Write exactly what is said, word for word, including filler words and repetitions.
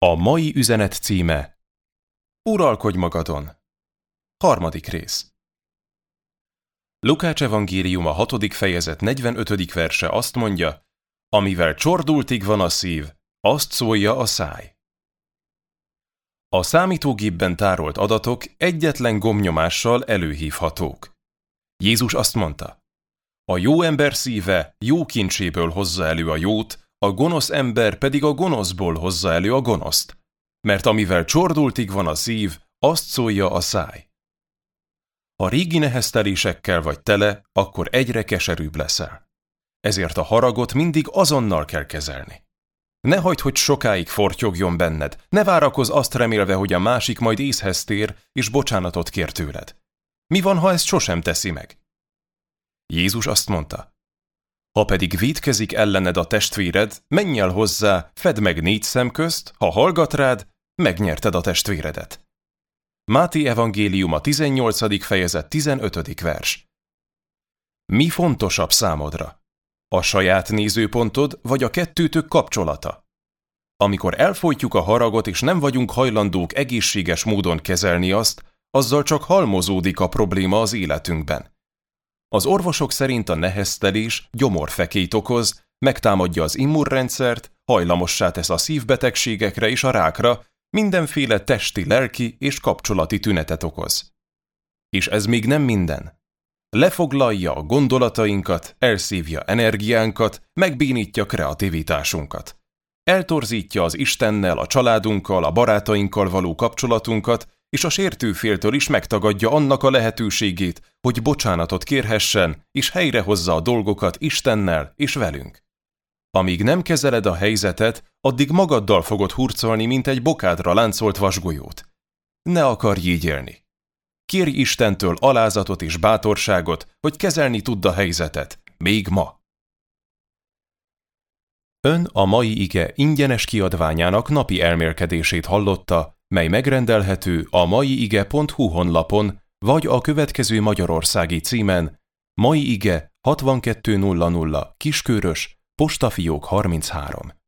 A mai üzenet címe: Uralkodj magadon. Harmadik rész. Lukács evangéliuma hatodik fejezet negyvenötödik verse azt mondja: amivel csordultig van a szív, azt szólja a száj. A számítógépben tárolt adatok egyetlen gombnyomással előhívhatók. Jézus azt mondta: a jó ember szíve jó kincséből hozza elő a jót, a gonosz ember pedig a gonoszból hozza elő a gonoszt, mert amivel csordultig van a szív, azt szólja a száj. Ha régi neheztelésekkel vagy tele, akkor egyre keserűbb leszel. Ezért a haragot mindig azonnal kell kezelni. Ne hagyd, hogy sokáig fortyogjon benned, ne várakozz azt remélve, hogy a másik majd észhez tér és bocsánatot kér tőled. Mi van, ha ezt sosem teszi meg? Jézus azt mondta: ha pedig vétkezik ellened a testvéred, menj el hozzá, fedd meg négy szem közt, ha hallgat rád, megnyerted a testvéredet. Máté evangéliuma tizennyolcadik fejezet tizenötödik vers. Mi fontosabb számodra? A saját nézőpontod vagy a kettőtök kapcsolata? Amikor elfojtjuk a haragot és nem vagyunk hajlandók egészséges módon kezelni azt, azzal csak halmozódik a probléma az életünkben. Az orvosok szerint a neheztelés gyomorfekélyt okoz, megtámadja az immunrendszert, hajlamossá tesz a szívbetegségekre és a rákra, mindenféle testi, lelki és kapcsolati tünetet okoz. És ez még nem minden. Lefoglalja a gondolatainkat, elszívja energiánkat, megbénítja kreativitásunkat. Eltorzítja az Istennel, a családunkkal, a barátainkkal való kapcsolatunkat, és a sértőféltől is megtagadja annak a lehetőségét, hogy bocsánatot kérhessen, és helyrehozza a dolgokat Istennel és velünk. Amíg nem kezeled a helyzetet, addig magaddal fogod hurcolni, mint egy bokádra láncolt vasgolyót. Ne akarj így élni. Kérj Istentől alázatot és bátorságot, hogy kezelni tudd a helyzetet, még ma. Ön a mai ige ingyenes kiadványának napi elmélkedését hallotta, mely megrendelhető a maiige pont hu honlapon, vagy a következő magyarországi címen: Mai Ige hatvankettő nulla nulla Kiskörös, postafiók harminchárom.